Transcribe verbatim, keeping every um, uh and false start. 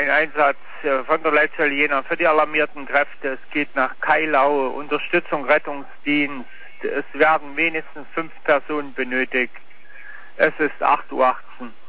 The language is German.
ein Einsatz von der Leitzell-Jena für die alarmierten Kräfte. Es geht nach Keilau, Unterstützung, Rettungsdienst. Es werden mindestens fünf Personen benötigt. Es ist acht Uhr achtzehn.